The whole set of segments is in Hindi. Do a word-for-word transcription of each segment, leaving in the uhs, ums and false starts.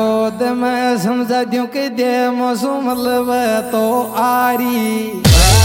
गोद में समझा दूं कि दे मौसम लब तो आरी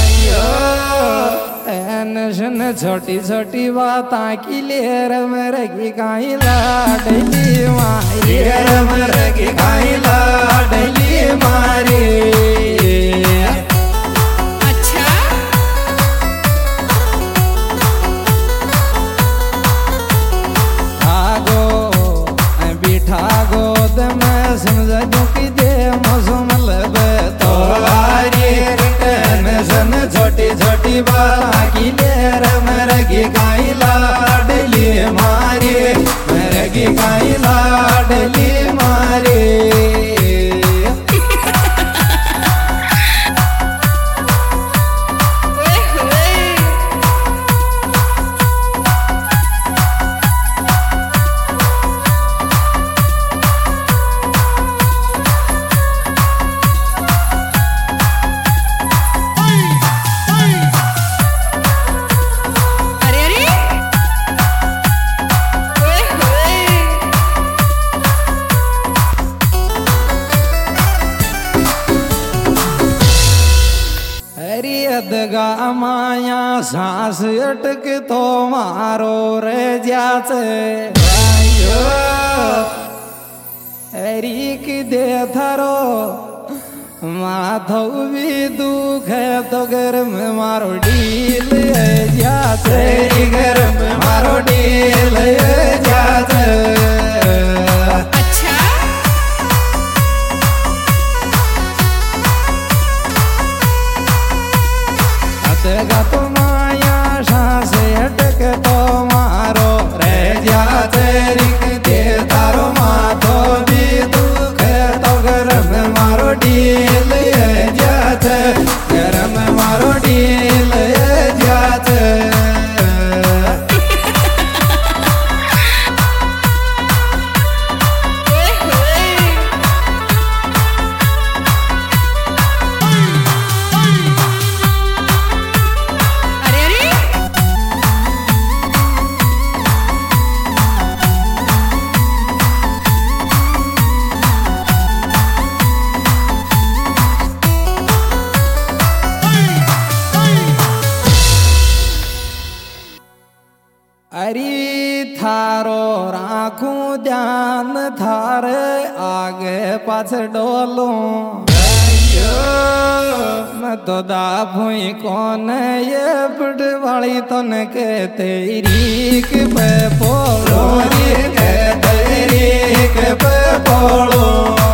टेंशन छोटी छोटी बात की लेर मेरे की काई लाडली मारी मेरे की काई लाडली मारी। अच्छा आगो बिठा गोद में समझ दूं कि दे मौसम लब तो आरी टेंशन छोटी छोटी बात की लेर मेरे की काई लाडली मारी मेरे की काई लाडली मारी। अदगा माया सांस अटक तो मारो रे जाचे हरीक दे थारो माथो भी दुख है तो घर में मारो डील जाचे घर में मारो डील जाचे। अदगा तो माया सांस अटक तो मारो रे जाते रिक दे तारो माथो भी दुख तो घर में मारो डील जाते घर में मारो डील जाते। अरे थारो राखू ध्यान थारे आगे पाछ डोलो मैं तो दाफुई कौन ये बुढ़ वाली तन के तेरी के पे पोलो के तेरी के पे पोलो।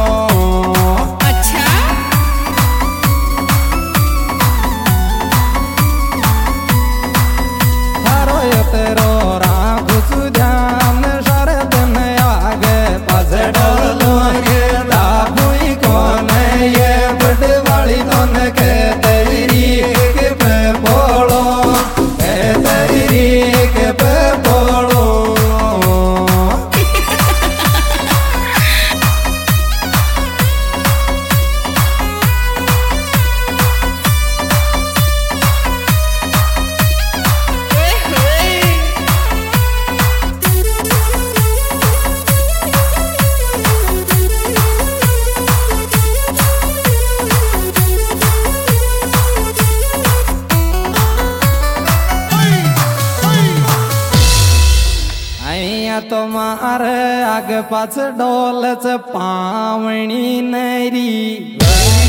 तुम्हारे आगे पाछ डोलच पावनी नरी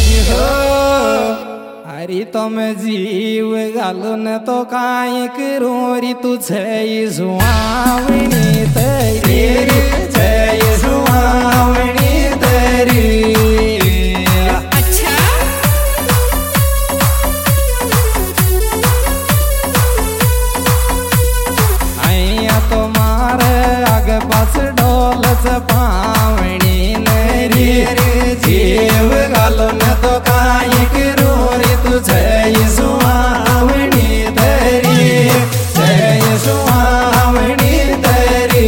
हरी तुम जीव गालो न तो काई करोरी तुझे सुहावनी तेरी जय सुहावनी तेरी। पास डोलच पावनी नरी जीव गालो न तो काई करोरी तुझे सुहावनी तेरी जय सुहावनी तेरी।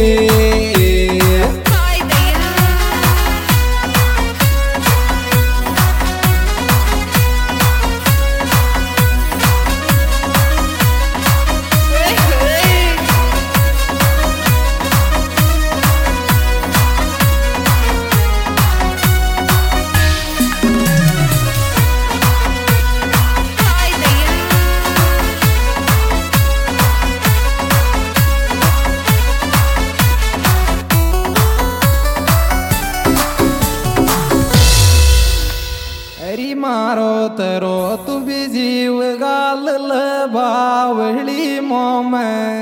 मारो तरो तू भी जीव गाल ल बावली मोम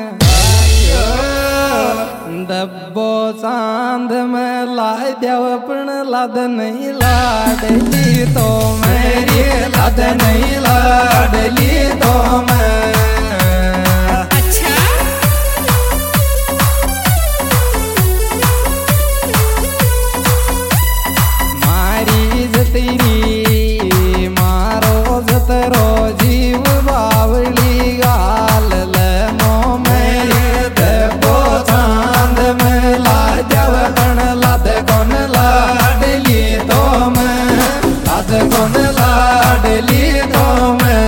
डब्बो चांद में ला देव पण लाद नहीं लाडली तो मेरी लाद नहीं लाडली तो मैं अच्छा मारी जतरी मारो जतरो जीव बावली गाल ल मोम डब्बो चांद में ला देव पण लाद कौन लाडली तो मैं लाद कौन लाडली तो मैं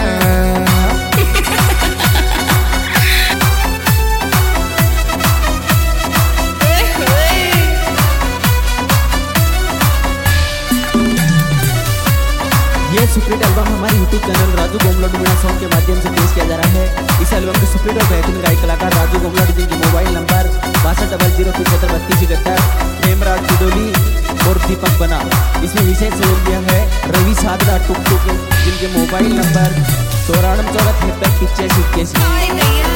ये सुप्रीट एल्बम हमारे YouTube channel Raju Gomlat media song के माध्यम से पेश किया जा रहा है। इस एल्बम के सुप्रीट और बेहतरीन गायक कलाकार राजू गोमलट, जिनकी मोबाइल नंबर बासठ डबल जीरो पिछहत्तर बत्तीस इकहत्तर, प्रेमराज चिदोली और दीपक बना। इसमें विशेष सहयोग दिया है रवि सादरा टुक टुक, जिनके मोबाइल नंबर चौरानवे चौदह तिहत्तर पिचासी इक्यासी। हाय भैया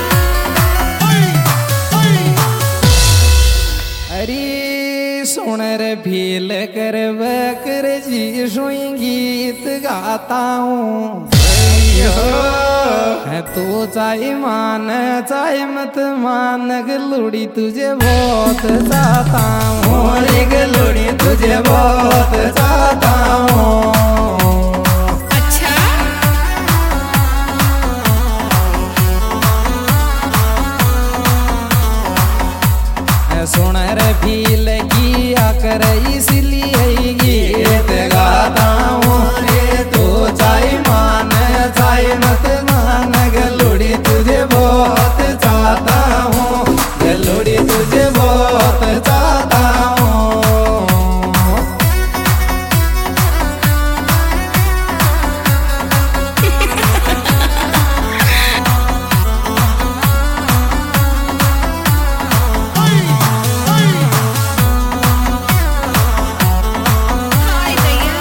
अरे सुनर भील कर कर जी सोई गीत गाता हूँ तू चाहे मान चाहे मत मान गलुड़ी तुझे बहुत चाहता हूँ रे गलुड़ी तुझे बहुत चाहता हूँ। अच्छा सुनर भील किया कर इसलिए गीत गाता हूँ रे तू चाहे मान चाहे मत मान गलुड़ी तुझे बहुत चाहता हूँ गलुड़ी तुझे बहुत चाहता हूँ। हाय भैया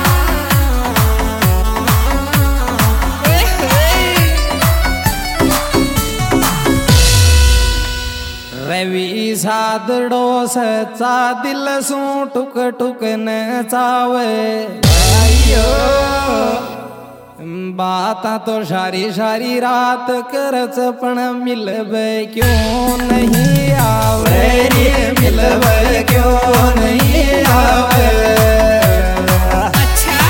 रवि सादड़ो सच्चा दिल सू टुक टुक न चावे बाता तो सारी सारी रात करच पण मिलवे क्यों नहीं आवे रे मिलवे क्यों नहीं आवे। अच्छा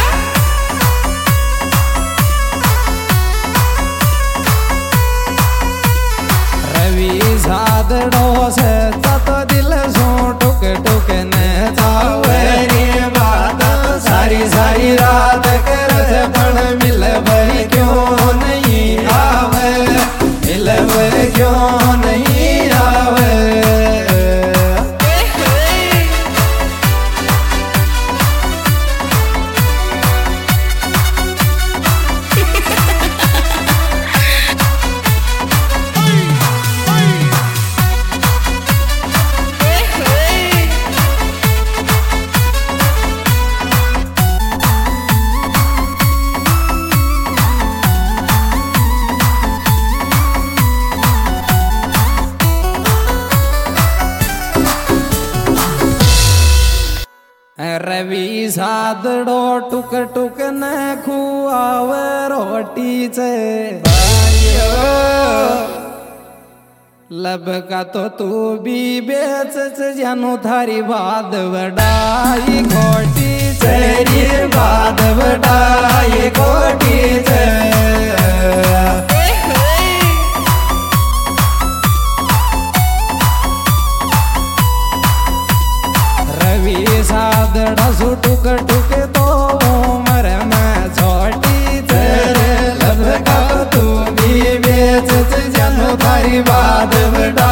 रवि सादड़ो से तत दिल सो टुक टुक न चावे रे बात सारी सारी रात कर पण मिलवे क्यों नहीं आवे मिलवे क्यों नहीं आवे। रवि सादड़ो टुक टुक न खुआवे रोटी से लब का तो तू भी बेच जानू थारी बाद वडाई खोटी तेरी बाद वडाई खोटी से रवि सादड़ा सु टुक टुक तो उमर में छोटी तेरे लब का तू भी बेच जानू थारी बाद बड़ा